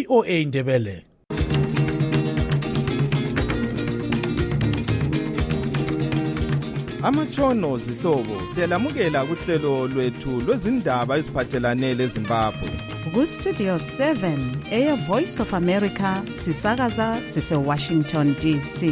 VOA Ndebele. Amatshono zihlobo siyalamukela kuhlelo lwethu lwezindaba eziphathelane leZimbabwe. Ku-Studio 7 Air Voice of America sisakaza sise-Washington DC.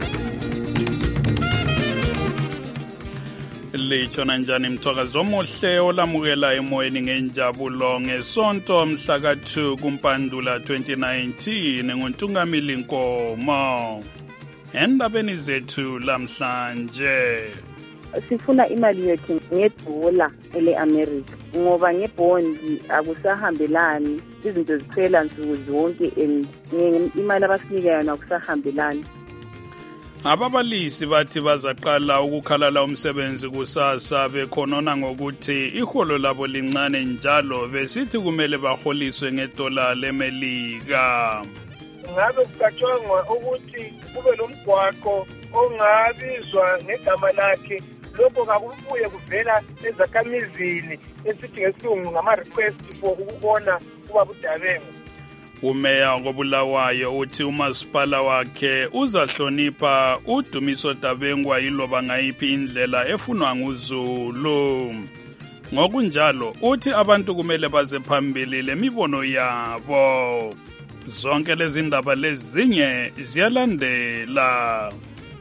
Litshona njani mthwakazi omuhle olamukela emoyeni ngenjabulo ngesonto mhla ka-2 kuMpandula 2019 nguNtungamili Nkomo. Endabeni zethu lamhlanje sifuna imali yethu ngedola ele-America ngoba ngebhondi akusahambelani, izinto zikhwela nsuku zonke and imali abasinika yona akusahambelani. Ababalisi bathi bazaqala ukukhalala umsebenzi kusasa bekhonona ngokuthi iholo labo lincane njalo besithi kumele baholiswe ngedola leMelika. Ngabe kucatshangwa ukuthi kube nomgwaqo ongabizwa ngegama lakhe, lokho kakubuye kuvela ezakhamizini esithi ngesilungu ngama-request for ukubona ubaba uDabengu. Umeya koBulawayo uthi umasipala wakhe uzahlonipha uDumiso Dabengwa yiloba ngayiphi indlela efunwa nguZulu. Ngokunjalo uthi abantu kumele baze phambili lemibono yabo. Zonke lezi ndaba lezinye ziyalandela.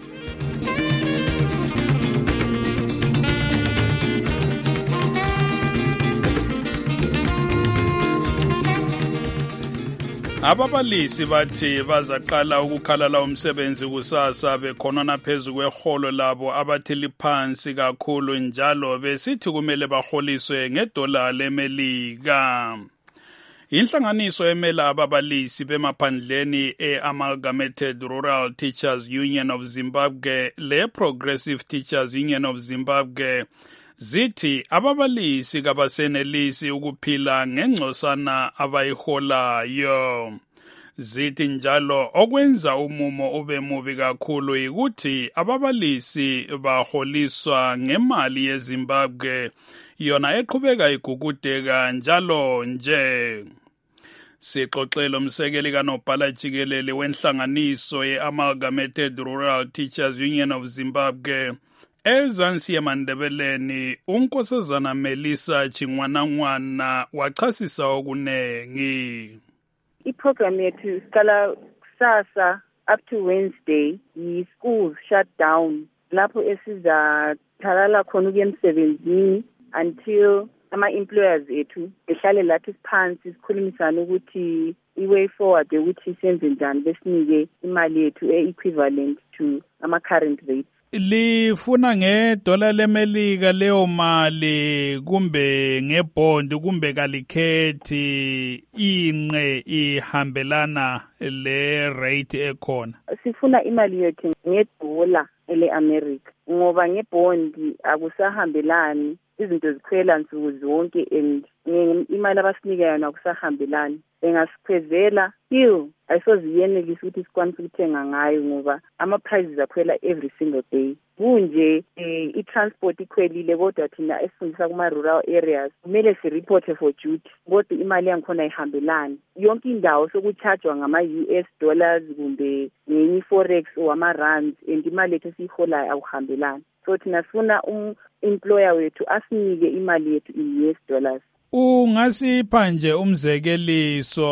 Ababalisi bathi bazaqala ukukhalala umsebenzi kusasa bekhonona phezu kweholo labo abathi liphansi kakhulu njalo besithi kumele baholiswe ngedola leMelika. Inhlanganiso emela ababalisi bemaphandleni e-Amalgamated Rural Teachers Union of Zimbabwe le-Progressive Teachers Union of Zimbabwe zithi ababalisi kabasenelisi ukuphila ngengcosana abayiholayo. Zithi njalo okwenza umumo ube mubi kakhulu yikuthi ababalisi baholiswa ngemali yeZimbabwe yona eqhubeka igugudeka njalo nje. Sixoxele umsekeli kaNobhala Jikelele wenhlanganiso ye-Amalgamated Rural Teachers Union of Zimbabwe eZansi eMandebeleni uNkosazana Melissa Chingwanangwana wachasisa okunengi. Iprogram yethu siqala kusasa up to Wednesday, schools shut down lapho esizathalala khona ukuya emsebenzini until ama-employers ethu behlale lathi phansi sikhulumisane ukuthi i-way forward ukuthi senze njani besinike imali yethu e-equivalent to ama-current rates. Lifuna ngedola leMelika leyo mali kumbe ngebond kumbe kalikhethi inqe ihambelana le rate ekhona? Sifuna imali yethu ngedola ele-America ngoba ngebhondi akusahambelani, izinto zikhwela nsuku zonke and imali abasinika yona akusahambelani. Engasikhwezela ayisoziyenelisa ukuthi sikwanise ukuthenga ngayo ngoba ama-prices akhwela every single day. Kunje i-transport ikhwelile kodwa thina esifundisa kuma-rural areas kumele si-reporte for duty kodwa imali yangikhona ayihambelani. Yonke indawo sokucharjwa ngama-US dollars kumbe ngenye i-forex or ama-rands and imali yethu esiyiholayo akuhambelani. So thina sifuna employer wethu asinike imali yethu in US dollars. Ungasipha nje umzekeliso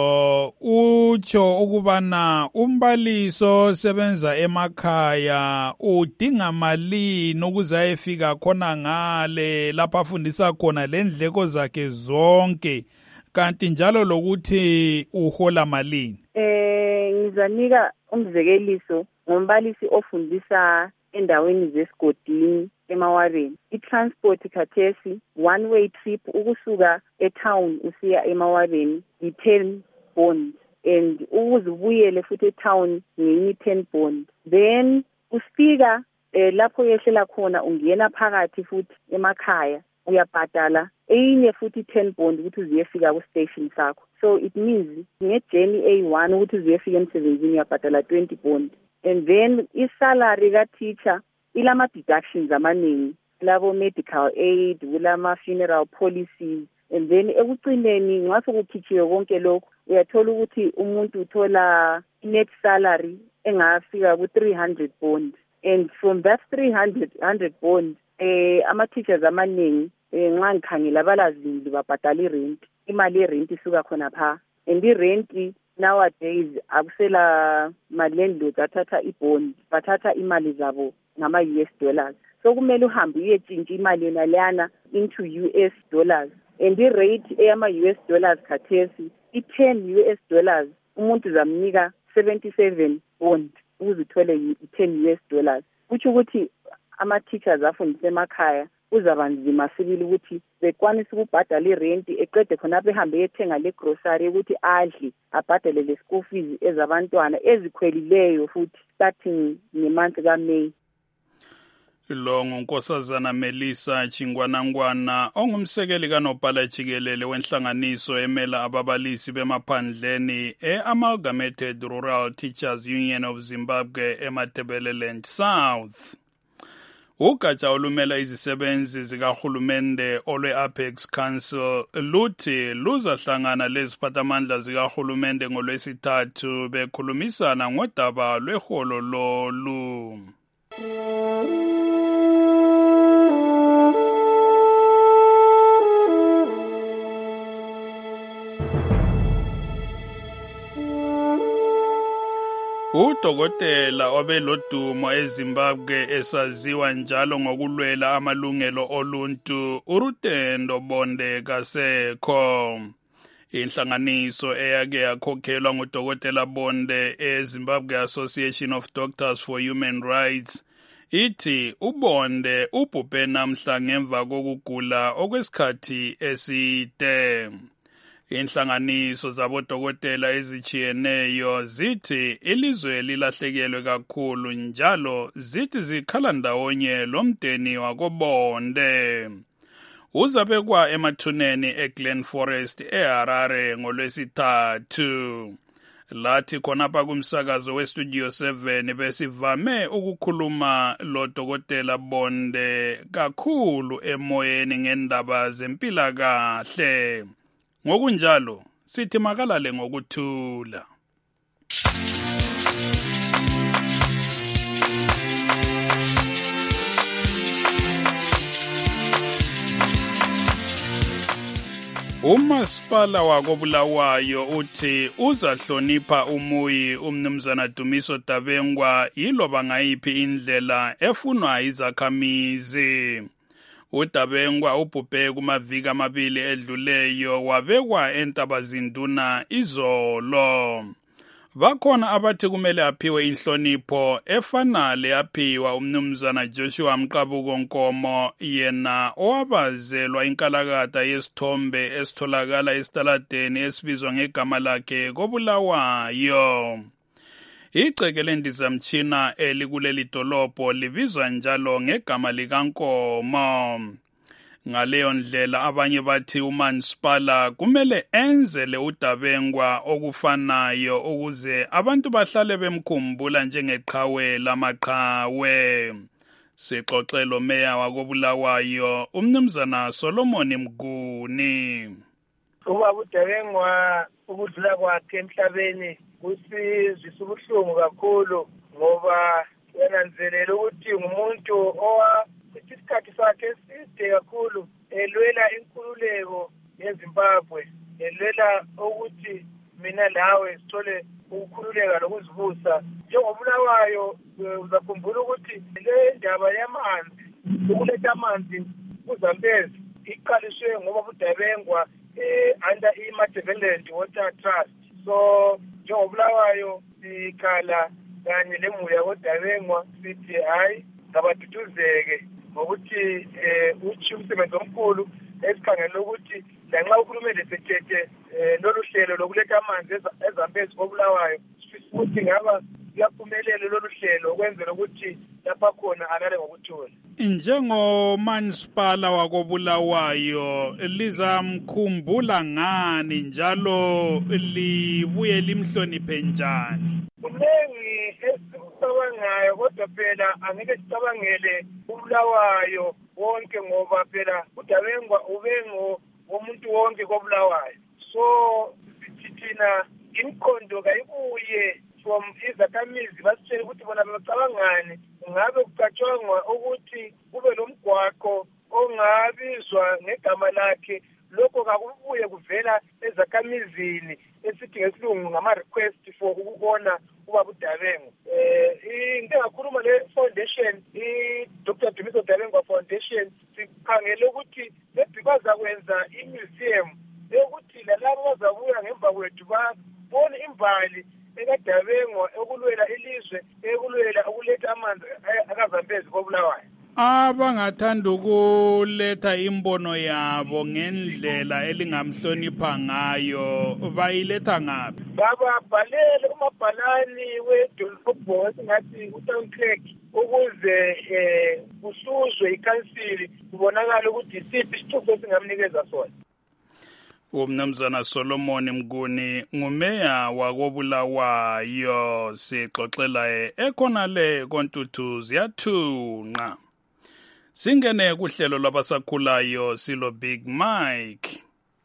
utsho ukubana umbaliso sebenza emakhaya udinga malini ukuze ayefika khona ngale lapha afundisa khona lendleko zakhe zonke, kanti njalo lokuthi uhola malini? Ngizanika umzekeliso ngombalisi ofundisa endaweni zesigodini emawareni. I-transport khathesi one way trip ukusuka etown usiya emawareni i-10 bond and ukuze ubuyele futhi etown ngenye 10 bond. Then ufika lapho yehlela khona ungena phakathi futhi emakhaya uyabhadala enye futhi 10 bond ukuthi uziyefika ku station sakho. So it means ngejourney A1 ukuthi uziyefika emsebenzini uyabhadala 20 bond. And then isalary ka-teacher ilama deductions amaningi, labo medical aid, kulama funeral policies, and then ekucineni ngaso kukhitshiwe konke lokho uyathola ukuthi umuntu uthola net salary engafika ku-300 bond, and from that 300 bond ama-teachers amaningi nxa ngikhangela balazindlu babhadala i-rent, imali ye-rent isuka khona pha, and i-rent nowadays akusela ma-landlords athatha i-bond, bathatha imali zabo ngama-US dollars. So kumele uhambe uyetshintsha imali yona leyana into US dollars, and i-rate eyama-US dollars khathesi i-10 US dollars umuntu uzamnika 77 bond ukuze uthole i-10 US dollars. Kutsho ukuthi ama-teachers afundisa emakhaya uzaba nzima sibili ukuthi bekwanisa ukubhadala i-rent, eqede khonapho ehambe ethenga le grocery ukuthi adle, abhadale le school fees ezabantwana ezikhwelileyo futhi starting ngemonth kaMay. Lo ngunkosazana Melissa Chingwanangwana ongumsekeli kanobhala jikelele wenhlanganiso emela ababalisi bemaphandleni e-Amalgamated Rural Teachers Union of Zimbabwe eMatabeleland South. Ugatsha olumela izisebenzi zikahulumende olwe-Apex Council luthi luzahlangana leziphathamandla zikahulumende ngolwesithathu bekhulumisana ngodaba lweholo lolu. Udokotela obelodumo eZimbabwe esaziwa njalo ngokulwela amalungelo oluntu uRutendo Bonde Kasekho. Inhlanganiso eyake yakhokhelwa ngudokotela Bonde eZimbabwe Association of Doctors for Human Rights ithi uBonde ubhubhe namhla ngemva kokugula okwesikhathi eside. Inhlanganiso zabodokotela ezijiyeneyo zithi ilizwe lilahlekelwe kakhulu njalo zithi zikhala ndawonye lomdeni wakoBonde. Uzabekwa emathuneni eGlen Forest eHarare ngolwesithathu. Lathi khonapha kumsakazo weStudio 7 besivame ukukhuluma lo dokotela Bonde kakhulu emoyeni ngendaba zempilakahle. Ngokunjalo sithi makalale ngokuthula. Umasipala wakoBulawayo uthi uzahlonipha umuyi umnumzana Dumiso Dabengwa yiloba ngayiphi indlela efunwa izakhamizi. uDabengwa ubhubhe kumaviki amabili edluleyo wabekwa eNtabazinduna izolo. Bakhona abathi kumele aphiwe inhlonipho efana leyaphiwa umnumzana Joshua Mqabuko Nkomo yena owabazelwa inkalakatha yesithombe esitholakala esitaladeni esibizwa ngegama lakhe koBulawayo. Igceke lendizamtshina elikuleli dolobho libizwa njalo ngegama likaNkomo. Ngaleyo ndlela abanye bathi uMansipala kumele enzele uDabengwa okufanayo ukuze abantu bahlale bemkhumbula njengeqhawe lamaqhawe. Sixoxelo meya wakoBulawayo umnumzana Solomon Mguni. Ubaba uDabengwa ukudlula kwakhe emhlabeni kusizwisa ubuhlungu kakhulu ngoba yananzelela ukuthi ngumuntu isikhathi sakhe eside kakhulu elwela inkululeko yeZimbabwe, elwela ukuthi mina nawe sithole ukukhululeka lokuzibusa. NjengoBulawayo uzakhumbula ukuthi le ndaba yamanzi, ukuletha amanzi kuZambezi iqaliswe ngoba uDabengwa under iMatabeleland Water Trust. So njengoBulawayo sikhala kanye lemuli yakoDabengwa sithi hayi ngabatutuzeke ngokuthi uthi umsebenzi omkhulu esikhangela ukuthi lanxa uhulumende sethethe lolu hlelo lokuletha amanzi eZambezi koBulawayo futhi ngaba kuyaphumelela lolu hlelo ukwenzela ukuthi lapha khona alale ngokuthula. Njengomansipala wakoBulawayo lizamkhumbula ngani njalo libuye limhloniphe njani? Kuningi esikucabangayo kodwa phela angeke sicabangele uBulawayo wonke ngoba phela uDabengwa ubengo womuntu wonke koBulawayo. So sithi thina imikhondo kayibuye from izakhamizi basitshele ukuthi bona bacabangani, ngabe kucatshangwa ukuthi kube lomgwaqo ongabizwa ngegama lakhe. Lokho kakubuye kuvela ezakhamizini esithi ngesilungu ngama-request for ukubona ubaba uDabengu. Into engakhuluma le foundation, i-Dr. Dumiso Dabengu Foundation, sikhangele ukuthi bazakwenza i-museum yokuthi lalabo bazabuya ngemva kwethu babone imbali ekaDabengu ekulwela ilizwe, ekulwela ukuletha amanzi akaZambezi koBulawayo. Abangathanda ukuletha imbono yabo ngendlela elingamhlonipha ngayo bayiletha ngaphi? Babhalele umabhalani wedolobho esingathi uTown Clerk ukuze kususwe ikhansili kubonakala ukuthi isiphi isithuko esingamnikeza sona. Umnumzana Solomon Mnguni ngumeya wakoBulawayo, sixoxela ekhonale koNtuthu ziyathunqa. Singene kuhlelo lwabasakhulayo silo Big Mike.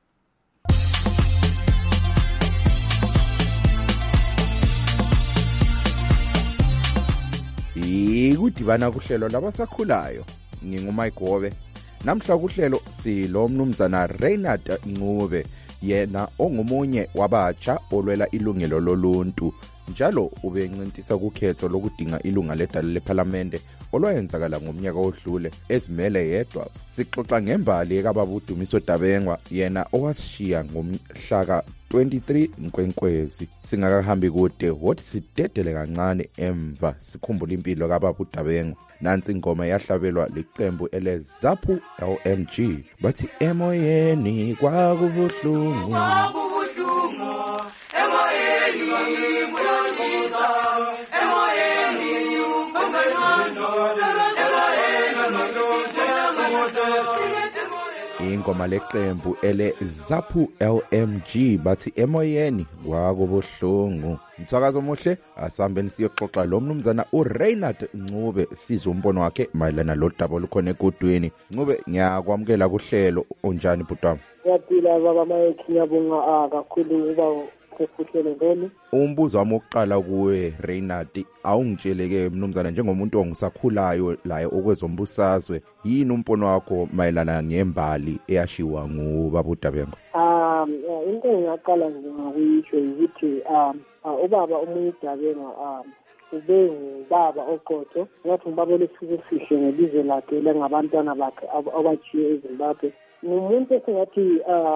Ikudibana kuhlelo labasakhulayo. NginguMike Gobe. Namhla kuhlelo silo mnumzana Reynard Ncube, yena ongumunye wabatsha olwela ilungelo loluntu. Njalo ubencintisa kukhetho lokudinga ilunga ledala leParliament olwayenzakala ngomnyaka odlule ezimele yedwa. Sixoxa ngembali ekababa uDumiso Dabengu, yena owashiya ngomhla 23 Nkwenkwezi. Singakahambi kude wothi sidedele kancane emva sikhumbula impilo kababa uDabengu. Nansi ingoma yahlabelwa liqembu eleZAPU LMG bathi emoyeni kwakubuhlungu ingoma leqembu eleZAPU LMG bathi emoyeni kwakubuhlungu. Mthakazo omuhle, asambeni siyoxoxa lo mnumzana uReynard Ncube sizwe umbono wakhe mayelana lodaba olukhona egodweni. Ncube, ngiyakwamukela kuhlelo. Onjani butwami? Yaphila baba Mike, ngiyabonga kakhulu uba sekuhlelo ngoni. Umbuzo wami oqala kuwe Reynard, awungitsheleke mnumzana njengomuntu ongusakhulayo la okwezombusazwe, yini umbono wakho mayelana ngembali eyashiwa ngubaba uDabengu? Into engaqala nje ngokuyisho ukuthi ubaba umuntu Dabengu ube ngubaba oqotho, ngathi ubaba lesizwe sihle ngelizwe lakhe lengabantwana bakhe abachiye eZimbabwe. Umuntu esingathi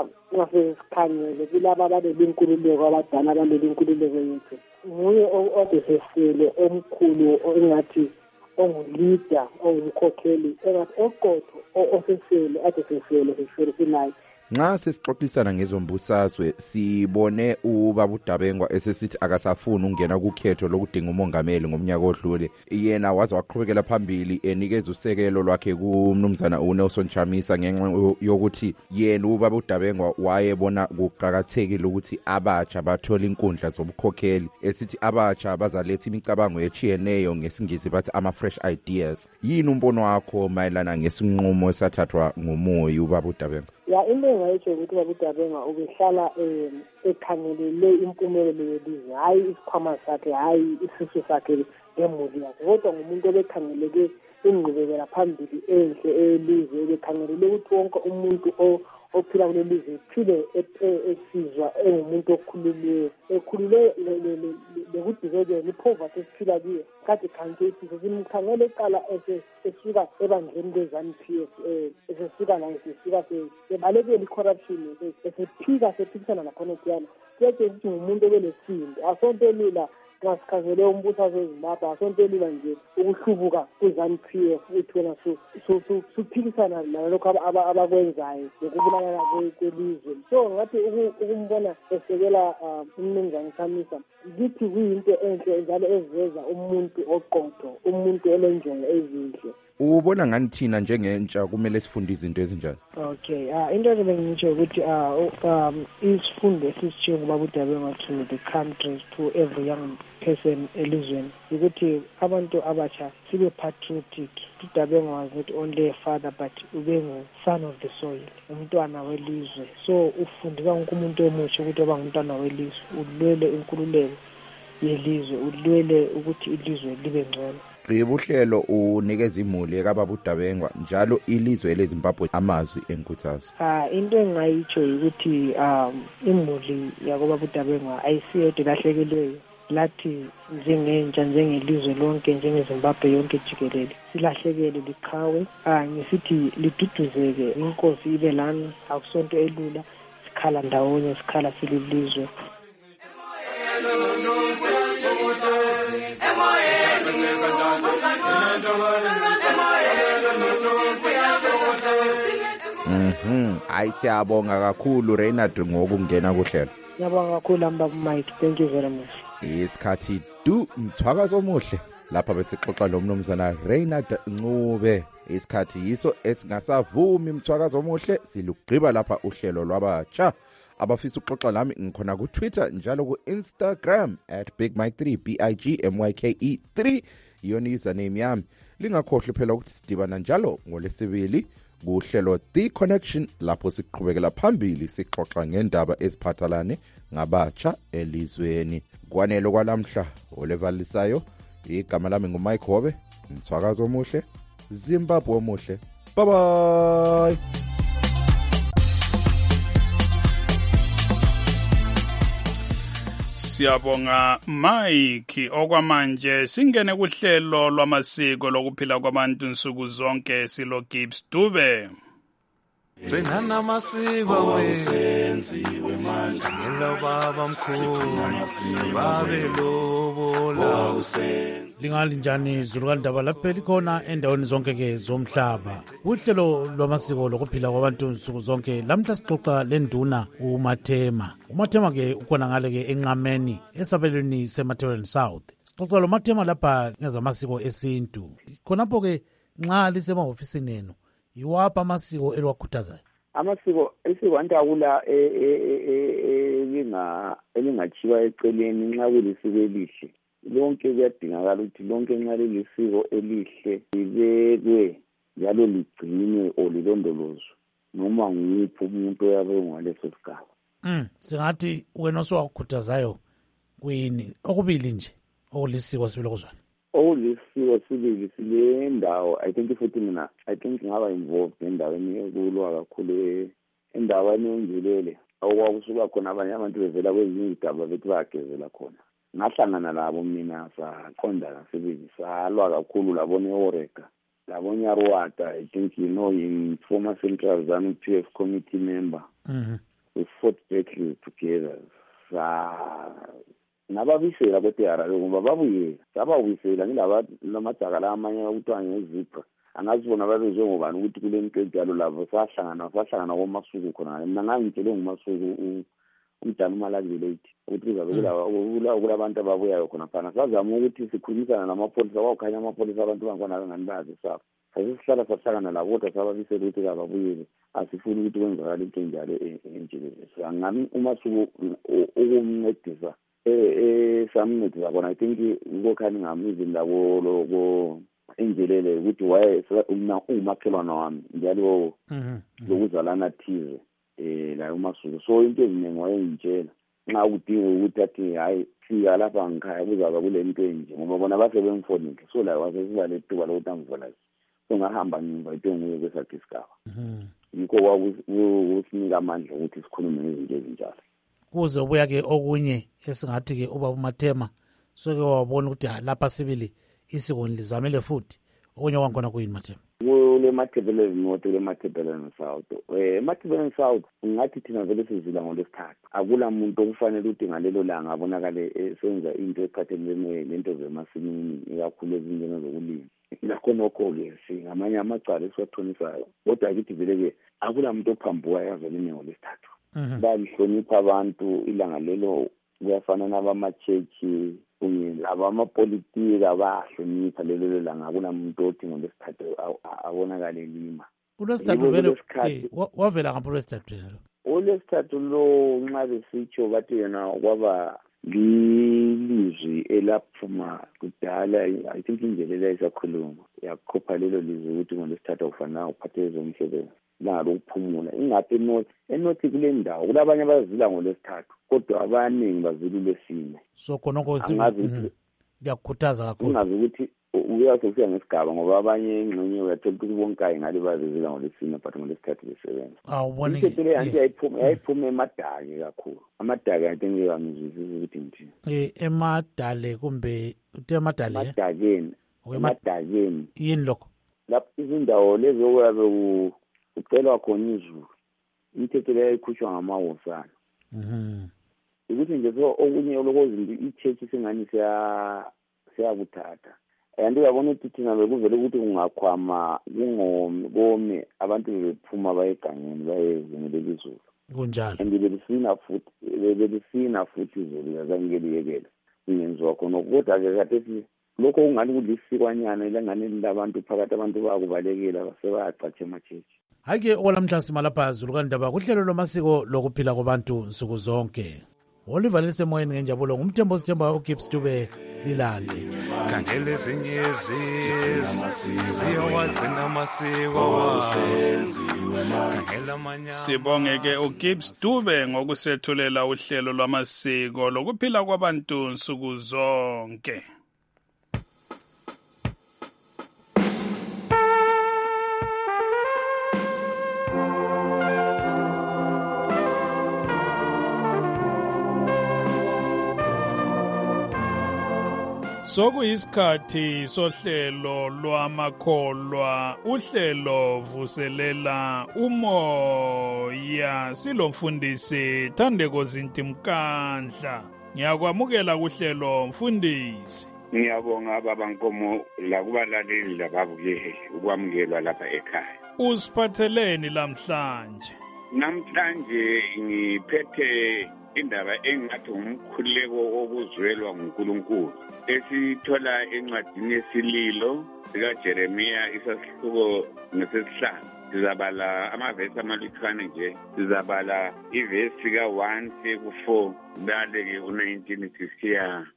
ngasikhangele kulaba abalelunkululeko abadala abalelunkululeko yethu. Nguye odesesele omkhulu engathi onguleader, ongumkhokheli, engathi oqotho osesele adesesele siferifilayo. Nxa sesixoxisana ngezombusazwe sibone ubaba uDabengu esesithi akasafuni ungena kukhetho lokudinga umongameli ngomnyaka odlule. Yena waze waqhubekela phambili enikeza usekelo lwakhe kumnumzana uNelson Chamisa ngenxa yokuthi yena ubaba uDabengu wayebona kuqhakathekile ukuthi abatsha bathola inkundla zobukhokheli, esithi abatsha bazaletha imicabango echiyeneyo, ngesingisi bathi ama-fresh ideas. Yini umbono wakho mayelana ngesinqumo esathathwa ngumoya ubaba uDabengu? Ya into engayitsho ukuthi ubaba uDabengu ubehlala ekhangelele impumelelo yelizwe, hayi isikhwama sakhe, hayi isisu sakhe ngemuli yakhe, kodwa ngumuntu obekhangeleke ingqubekela phambili enhle elizwe, ebekhangelele ukuthi wonke umuntu ophila kule lizwe ephile esizwa engumuntu okhululiweyo, ekhulule lekudibekele ipoverty esiphila kuyo. Kade khanke isizwe simkhangele eqala esuka ebandleni leZANU-PF, esesuka la esisuka sebalekela i-corruption, sephikisana nakhonotiyana. Kuyeke ukuthi ngumuntu obelesindi, asonto elula ngasikhangele umbuthazo weZimbabwe, asonto elula nje ukuhlubuka kweZANU-PF ukuthi wena suphikisana nalokho abakwenzayo ngokubulala kwelizwe. So ngathi ukumbona esekela umnumzana Chamisa, ngithi kuyinto enhle njalo eziveza umuntu oqotho, umuntu olenjongo ezinhle. ubona ngani thina njengentsha kumele sifunde izinto ezinjani? Okay, into ebengitsho ukuthi isifundo esisitshiwo ngubaba uDabenga to the country, to every young person elizweni, ukuthi abantu abatsha sibe patriotic. uDabenga was not only a father but ube son of the soil, umntwana welizwe. So ufundisa wonke umuntu omusha ukuthi oba ngumntwana welizwe, ulwele inkululeko yelizwe, ulwele ukuthi ilizwe libe ngcono. Uhlelo unikeza imuli ekababa uDabenga njalo ilizwe leZimbabwe amazwi enkuthazo. Into engayitsho ukuthi imuli yakobaba uDabenga ayisiyedwa lahlekelweyo, lathi njengentsha, njengelizwe lonke, njengeZimbabwe yonke jikelele silahlekele, liqhawe. Ngisithi liduduzeke, inkosi ibe lana, akusonto elula, sikhala ndawonye, sikhala sililizwe. Hayi siyabonga kakhulu Reinhard ngokungena kuhlelo. Ngiyabonga kakhulu mbaba Mike, thank you very much. Isikhathi umthwakazo omuhle lapha besixoxa lo mnumzana Reinhard Ncube. Isikhathi yiso esingasavumi umthwakazo omuhle, silugqiba lapha uhlelo lwabatsha. Abafisa ukuxoxa nami ngikhona ku Twitter njalo ku Instagram @BigMike3 BIGMYKE3 yona username yami. Lingakhohlwa phela ukuthi sidibana njalo ngoLesibili kuhlelo The Connection lapho siqhubekela phambili sixoxa ngendaba eziphathelane ngabatsha elizweni. Kwanele kwalamhla olevalisayo, igama lami nguMike Hobe, umthwakazo omuhle, Zimbabwe omuhle. Bye bye. Siyabonga Mike. Okwamanje singene kuhlelo lwamasiko lokuphila kwabantu nsuku zonke silo Gibbs Dube. Gcinana amasiko wenziwe manje ngelo baba mkhulu babe lobola lingali njani izulu kaNdaba lapha likhona endaweni zonke ke zomhlaba. Uhlelo lwamasiko lokuphila kwabantu nsuku zonke lamhla sixoxa lenduna uMathema ke ukhona ngale ke enqameni esabelweni seMathebeleni South. Sixoxa lo Mathema lapha ngezamasiko esintu. Khonapho ke nxa lisemahofisini enu iwapha amasiko eliwakhuthazayo? Isiko antakula elingachiwa eceleni nxa kulisiko elihle. Lonke kuyadingakala ukuthi lonke nxa lilisiko elihle libekwe njalo ligcinwe olilondolozwe noma nguphi umuntu oyabe ngaleso sigaba. Singathi wena osewakhuthazayo kuyini okubili nje okulisiko sibile kuzwana? Olisiko sibili sile ndawo I think ngaba involved endaweni ekulwa kakhulu endaweni enjulele okwakusuka khona abanye abantu bevela kwezinye izigaba bethi bayagezela khona. Ngahlangana labo mina saqonda kasibili salwa kakhulu labona eOrega labona eRwanda. I think in former Central ZANU PF committee member. We fought battles together. Nababisela kodwa ngoba babuye sababuyisela ngilaba lamajaka amanye ukuthiwa ngezipha angazibona babe njengobani ukuthi kule nto enjalo labo sahlangana komasuku khona. Mina ngangitshele ngumasuku umdala umalangile ethi ukuthi kulabantu ababuyayo khona phana sazama ukuthi sikhulumisana namapholisa kwakukhanya amapholisa abantu bangona ngani bazi safa sasihlala sahlangana labo kodwa sababisela ukuthi kababuyele asifuni ukuthi kwenzakala into enjalo enjalo. Ngami umasuku ukumncedisa samncedisa khona. I think ngokhani ngamizi ndabo lokho enjelele ukuthi waye umakhelwana wami njalo lokuzalana thize la umasuku. So into eziningi wayengitshela nxa udinga ukuthi athi hayi fika lapha ngikhaya kuzaba kule nto enje ngoba bona basebemfonile. So la wasesiba lethuba lokuthi angivolayo. So ngahamba nginvite nguye kwesakhe isigaba. Yikho kwakusinika amandla ukuthi sikhulume ngezinto ezinjalo. Kuze ubuya ke okunye esingathi ke ubaba uMathema soke wabona ukuthi lapha sibili isiko lizamele futhi okunye kwakhona kuyini Mathema? Kule Mathebeleni North kule Mathebeleni South. Mathebeleni South ngathi thina vele sizila ngolesithathu. Akula muntu okufanele ukuthi ngalelo langa abonakale esenza into ephathelene lento zemasimini ikakhulu ezinjena zokulima. Lakho nokho-ke singamanye amacala esiwathonisayo kodwa kithi vele-ke akula muntu ophambuka yazona ngolesithathu. Balihlonipha abantu ilanga lelo kuyafana nabamachechi kunye labamapolitiki abahlonipha lelo langa kunamuntu othi ngolwesithathu abonakale lima. uLwesithathu vele wavela ngaphi uLwesithathu lo? uLwesithathu lo nxa besitsho bathi yena kwaba lilizwi elaphuma kudala, I think indlela isakhuluma yakhopha lelo lizwi ukuthi ngolwesithathu akufanele uphathe ezomsebenzi lalo ukuphumula. Ingaphi enothi kule ndawo kulabanye abazila ngolwesithathu kodwa abaningi bazila uLwesine. So khonokho kuyakhuthaza kakhulu. Ungazi ukuthi uyasofika ngesigaba ngoba abanye ingxenye uyathola ukuthi bonke ngale bazizila ngolwesine but ngolwesithathu besebenza. Awubona ke le anti yayiphuma emadale kakhulu. Amadale I think ngiyamizizisa ukuthi ngithi emadale kumbe emadale emadakeni yini lokho lapho izindawo lezo oyabe ucelwa khona izulu imithetho leyo ikhutshwa ngamawosana. Ukuthi nje so okunye lokozindi ichurch singani siyakuthatha and uyabona ukuthi thina bekuvele ukuthi kungakhwama kungome abantu bephuma bayegangeni bayezingelela izulu kunjalo and belisina futhi izulu yazangeliyekela ingenziwa khona kodwa ke kade lokho ungani kulisikwanyana ilangane labantu phakathi abantu bakubalekela basebayacatsha emachechi. Hake olamhla simalapha Zulu kandaba kuhlelo lwamasiko lokuphila kwabantu nsuku zonke. Oliver lisemoyeni ngenjabulo ngumthembo sithemba uGibbs Dube lilande. Khangele ezinye ziyawagcina amasiko Sibongeke uGibbs Dube ngokusethulela uhlelo lwamasiko lokuphila kwabantu nsuku zonke. Sokuyisikhathi sohlelo lwamakholwa, uhlelo vuselela umoya, silomfundisi Thandeko Zintimkandla. Ngiyakwamukela kuhlelo mfundisi. Ngiyabonga baba Nkomo lakubalaleli lababukeli ukwamukelwa lapha ekhaya. Usiphatheleni namhlanje? Namhlanje ngiphethe indaba engathi umkhuleko wokuzwelwa nguNkulunkulu esithola encwadini yesililo sikaJeremiya isahluko nesesihlanu. Sizabala amavesi amalutshwane nje, sizabala ivesi ka1 ku4 dale u19 sisiya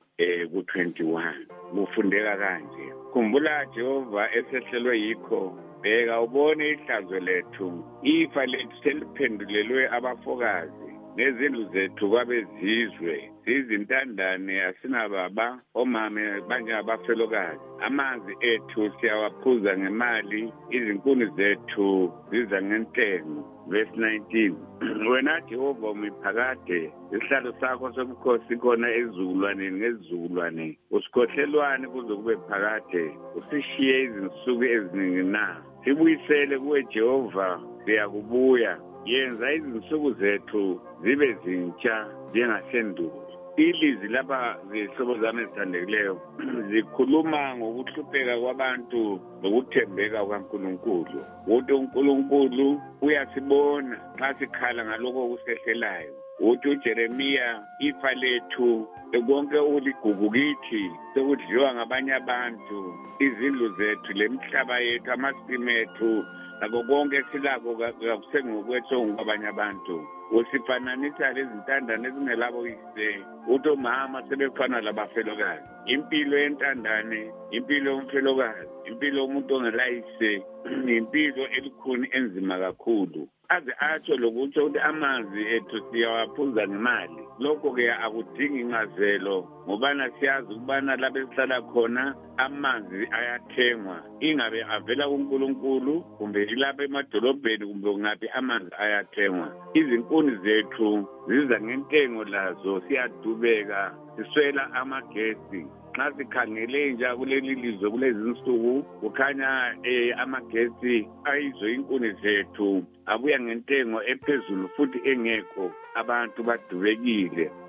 ku21 kufundeka kanje. Khumbula Jehova esehlelwe yikho, bheka ubone ihlazo lethu, ifa lethu seliphendulelwe abafokazi nezindlu zethu kwabezizwe, izintandane asinababa omame banjengabafelokazi. Amanzi ethu siyawaphuza ngemali, izinkuni zethu ziza ngentengo. Verse 19. Wena Jehova umiphakade, isihlalo sakho sobukhosi khona ezizukulwaneni ngezizukulwane. Usikhohlelwane kuze kube phakade, usishiye izinsuku eziningi na. Sibuyisele kuwe Jehova, siyakubuya. Yenza izinsuku zethu zibe zintsha njengasendulo. Ilizwi lapha zihlobo zami ezithandekileyo zikhuluma ngokuhlupheka kwabantu nokuthembeka kwaNkulunkulu. Ukuthi uNkulunkulu uyasibona xa sikhala ngalokho okusehlelayo. Uthi uJeremiya ifa lethu konke uligugu kithi sekudliwa ngabanye abantu, izindlu zethu lemihlaba yethu amasimu ethu lakho konke silakho kakusengokwethu ngabanye abantu. Usifananisa lezintandane ezingelabo yise, uthi omama sebefana labafelokazi. Impilo yentandane, impilo yomfelokazi, impilo yomuntu ongelayise, impilo elikhuni enzima kakhulu. Aze atsho lokuthi ukuthi amanzi ethu siyawaphuza ngemali. Lokho ke akudingi incazelo ngobana siyazi ukubana lapho esihlala khona amanzi ayathengwa. Ingabe avela kuNkulunkulu kumbe ilapha emadolobheni kumbe ngaphi amanzi ayathengwa. Izinkuni zethu ziza ngentengo lazo, siyadubeka, siswela amagesi. Nxa sikhangele nje kuleli lizwe kulezi insuku kukhanya amagesi ayizo inkuni zethu abuya ngentengo ephezulu futhi engekho, abantu badubekile.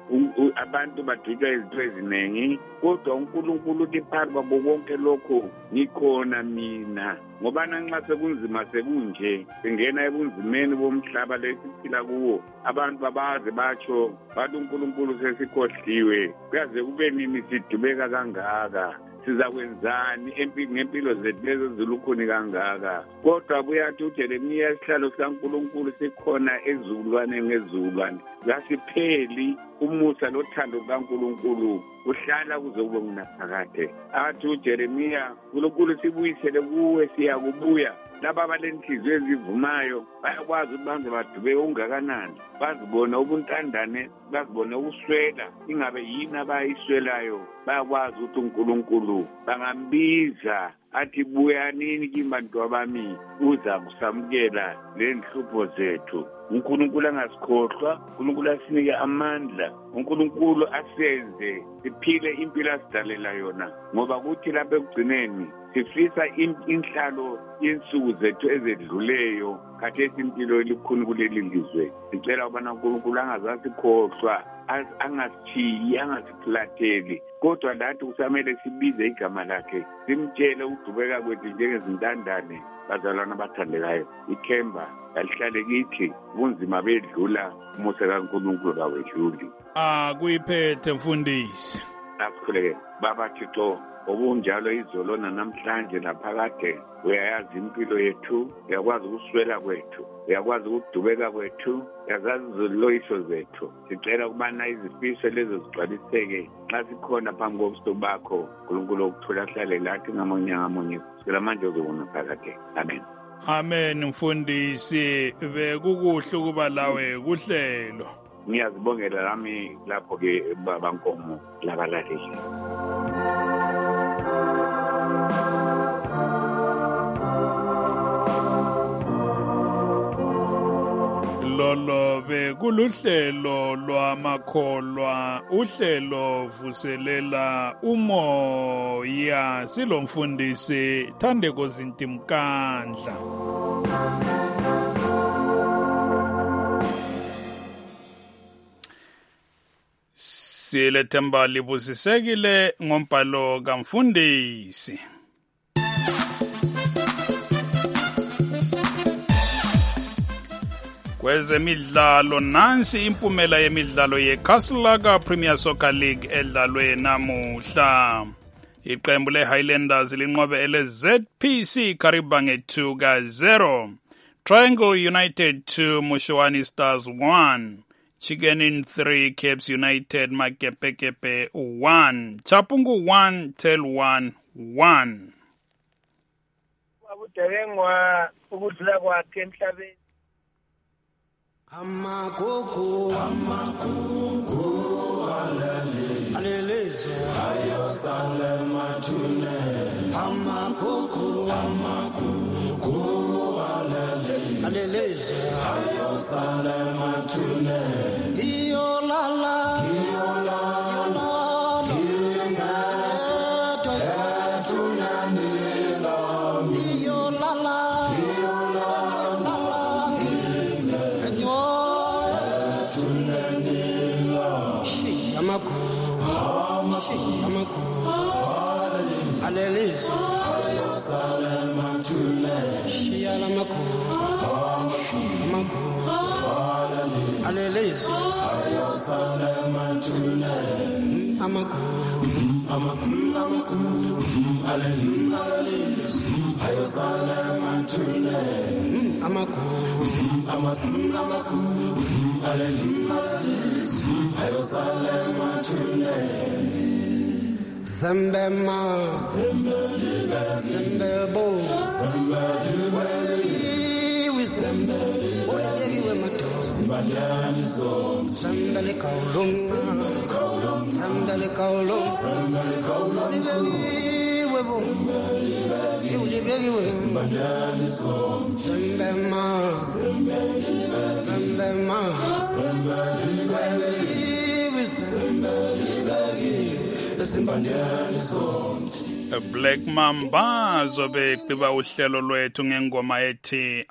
abantu badutshwa izinto eziningi kodwa uNkulunkulu uthi phakathi kwabo konke lokho ngikhona mina ngoba nanxa sekunzima sekunje singena ebunzimeni bomhlaba lesiphila kuwo abantu babaze batsho bathi uNkulunkulu sesikhohliwe kuyaze kube nini sidubeka kangaka sizakwenzani ngempilo zethu lezo zilukhuni kangaka kodwa buyathi uJeremiya isihlalo sikaNkulunkulu sikhona ezulwane ngezulwane ngasipheli umusa lothando kaNkulunkulu uhlala kuze kube ngunaphakade athi uJeremiya uNkulunkulu sibuyisele kuwe siyakubuya laba abalenhliziyo ezivumayo bayakwazi ukuthi banze badubeke ungakanani bazibona ubuntandane bazibona ukuswela ingabe yini abayiswelayo bayakwazi ukuthi uNkulunkulu bangambiza athi buyanini kibantu abami uza kusamukela lenhlupho zethu uNkulunkulu angasikhohlwa uNkulunkulu asinike amandla uNkulunkulu asenze siphile impilo asidalela yona ngoba kuthi lapha ekugcineni sifisa inhlalo yensuku zethu ezedluleyo khathesi impilo elikhuni kuleli lizwe sicela ubana uNkulunkulu angazasikhohlwa angasitshiyi angasifulatheli kodwa lathi kusamele sibize igama lakhe simtshele ukudubeka kwethu njengezintandane bazalwana abathandekayo ithemba alihlale kithi ubunzima bedlula umusa kaNkulunkulu kawedluli kuyiphethe mfundisi asikhuleke baba Thixo obunjalo izolo namhlanje naphakade uyayazi impilo yethu uyakwazi ukuswela kwethu uyakwazi ukudubeka kwethu uyazazi iziloyiso zethu sicela ukubana izifiso lezo zigcwaliseke xa sikhona phambi kobuso bakho uNkulunkulu okuthula ahlale lathi ngamunye ngamunye sicela manje uzobona phakade amen amen mfundisi bekukuhle ukuba lawe kuhlelo ngiyazibongela lami lapho-ke baba Nkomo labalaleli lolo bekuluhlelo lwamakholwa uhlelo vuselela umoya silomfundisi Thandeko Zintimkandla silethemba libusisekile ngombhalo kamfundisi kwezemidlalo nansi impumela yemidlalo yeCastlelaga Premier Soccer League edlalwe namuhla iqembu leHighlanders linqobe eleZPC Kariba nge-2-0 Triangle United 2 Mushwani Stars 1 Chicken in 3 Caps United Makepekepe 1 Chapungu 1 Tel 1 1 Abudengwa ukudlula kwakhe emhlabeni Amagugu alelizwe ayosale mathune Amagugu alelizwe ayosale mathune Iyolala Alelizwe ayosale mathune Shiyala Alelizwe ayosale mathune Alelizwe ayosale mathune Alelizwe ayosale mathune Zembema Zembebo Zembeliwe matos Zembeli kaulung Zembeli kaulung Zembema Black Mamba zobe qiba uhlelo lwethu ngengoma ethi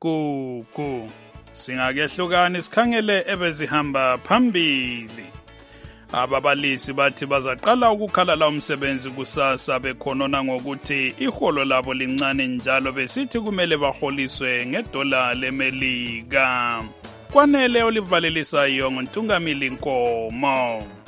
Amagugu singakyehlukana sikhangele ebezihamba phambili Ababalisi bathi bazaqala ukukhalala umsebenzi kusasa bekhonona ngokuthi iholo labo lincane njalo besithi kumele baholiswe ngedola leMelika. Kwanele olivalelisa yonke uNtungamili Nkomo.